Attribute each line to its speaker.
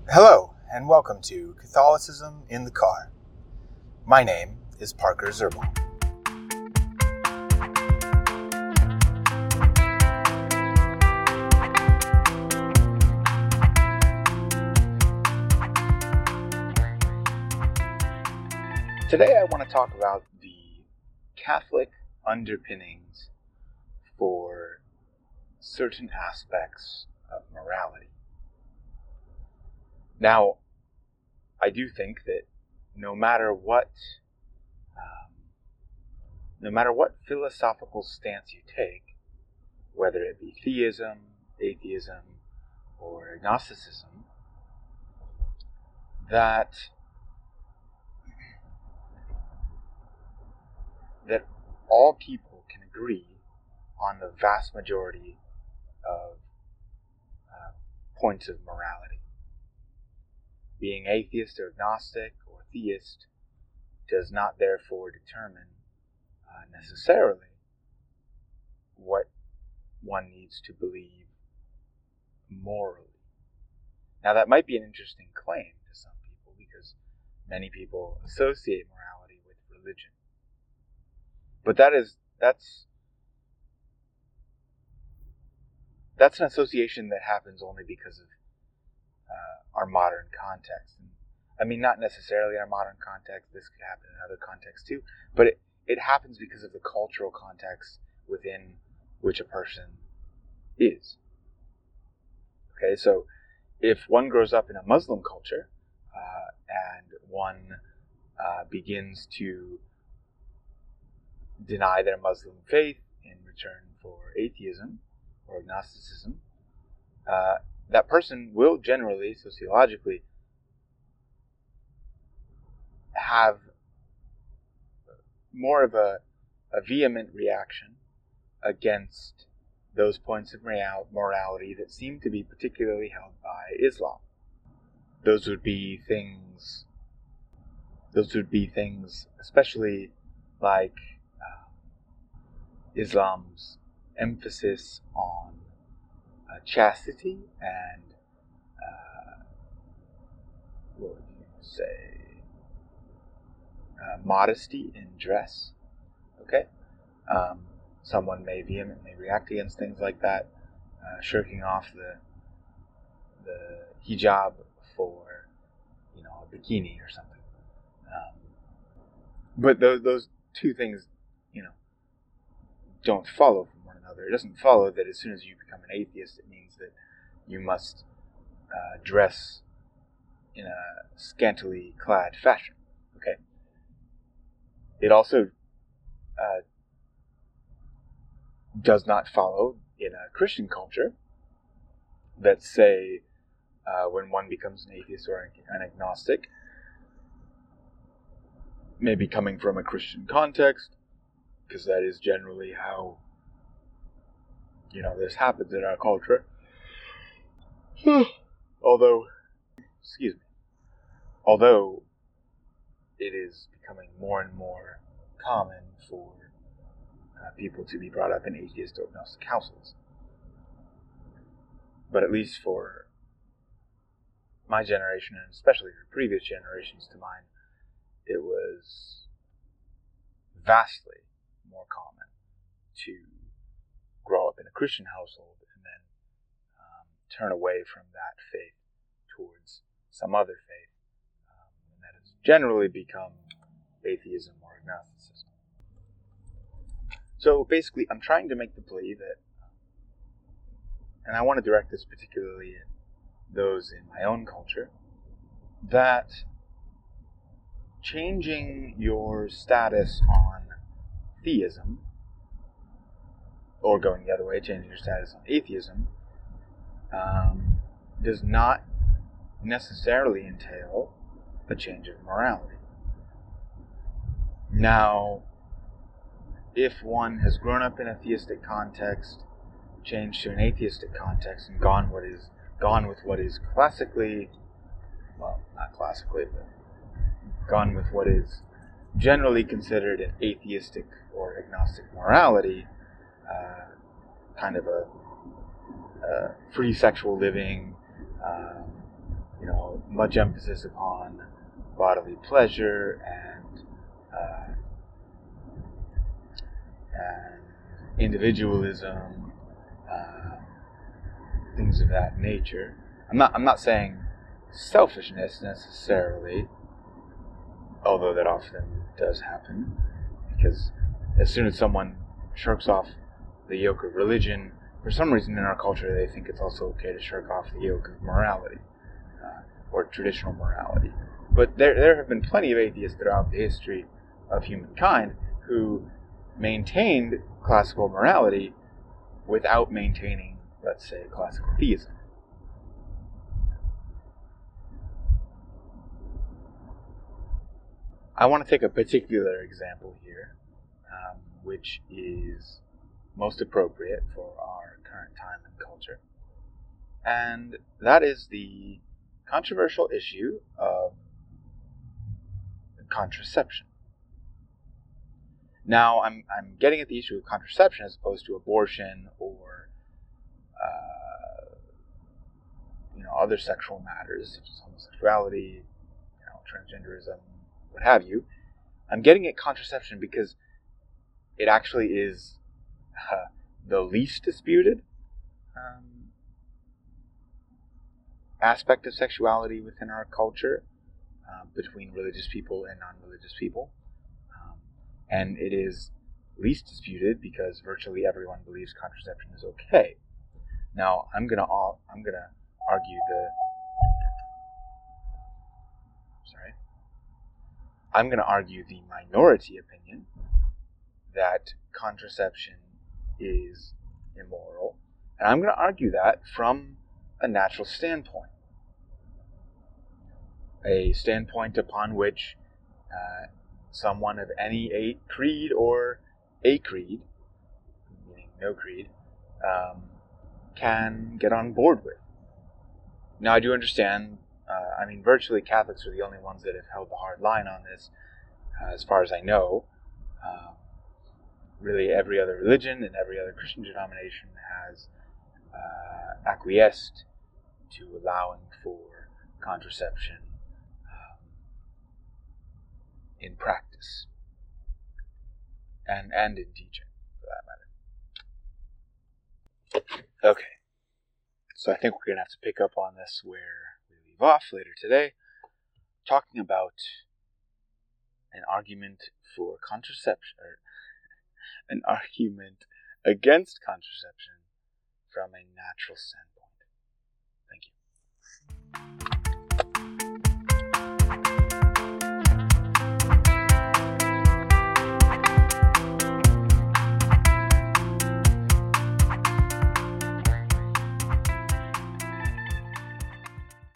Speaker 1: Hello, and welcome to Catholicism in the Car. My name is Parker Zerbal. Today I want to talk about the Catholic underpinnings for certain aspects of morality. Now, I do think that no matter what philosophical stance you take, whether it be theism, atheism, or agnosticism, that all people can agree on the vast majority of points of morality. Being atheist or agnostic or theist does not therefore determine necessarily what one needs to believe morally. Now, that might be an interesting claim to some people because many people associate morality with religion. But that's an association that happens only because of our modern context. I mean, not necessarily our modern context. This could happen in other contexts too. But it happens because of the cultural context within which a person is. Okay, so if one grows up in a Muslim culture and one begins to deny their Muslim faith in return for atheism or agnosticism, that person will generally, sociologically, have more of a vehement reaction against those points of morality that seem to be particularly held by Islam. Those would be things especially like Islam's emphasis on chastity and what would you say, modesty in dress. Okay, someone may vehemently react against things like that, shirking off the hijab for a bikini or something. But those two things, don't follow from one another. It doesn't follow that as soon as you become an atheist, it means that you must dress in a scantily clad fashion. Okay. It also does not follow in a Christian culture that say when one becomes an atheist or an agnostic, maybe coming from a Christian context, because that is generally how this happens in our culture. Although it is becoming more and more common for people to be brought up in atheist or agnostic households. But at least for my generation, and especially for previous generations to mine, it was vastly more common to grow up in a Christian household and then turn away from that faith towards some other faith, and that has generally become atheism or agnosticism. So basically, I'm trying to make the plea that, and I want to direct this particularly at those in my own culture, that changing your status on theism, or going the other way, changing your status on atheism, does not necessarily entail a change of morality. Now, if one has grown up in a theistic context, changed to an atheistic context, and gone with what is classically, well, not classically, but gone with what is generally considered an atheistic or agnostic morality, kind of a free sexual living, much emphasis upon bodily pleasure and individualism, things of that nature. I'm not saying selfishness necessarily, although that often does happen, because as soon as someone shirks off the yoke of religion, for some reason in our culture they think it's also okay to shirk off the yoke of morality, or traditional morality. But there have been plenty of atheists throughout the history of humankind who maintained classical morality without maintaining, let's say, classical theism. I want to take a particular example here, which is most appropriate for our current time and culture. And that is the controversial issue of contraception. Now, I'm getting at the issue of contraception as opposed to abortion or other sexual matters such as homosexuality, transgenderism, what have you. I'm getting at contraception because it actually is the least disputed aspect of sexuality within our culture, between religious people and non-religious people. And it is least disputed because virtually everyone believes contraception is okay. Now, I'm gonna argue the minority opinion that contraception is immoral, and I'm going to argue that from a natural standpoint, a standpoint upon which someone of any creed or a creed, meaning no creed, can get on board with. Now, I do understand, virtually Catholics are the only ones that have held the hard line on this, as far as I know. Really, every other religion and every other Christian denomination has acquiesced to allowing for contraception in practice and in teaching, for that matter. Okay, so I think we're going to have to pick up on this where we leave off later today, talking about an argument for contraception, or an argument against contraception from a natural sense.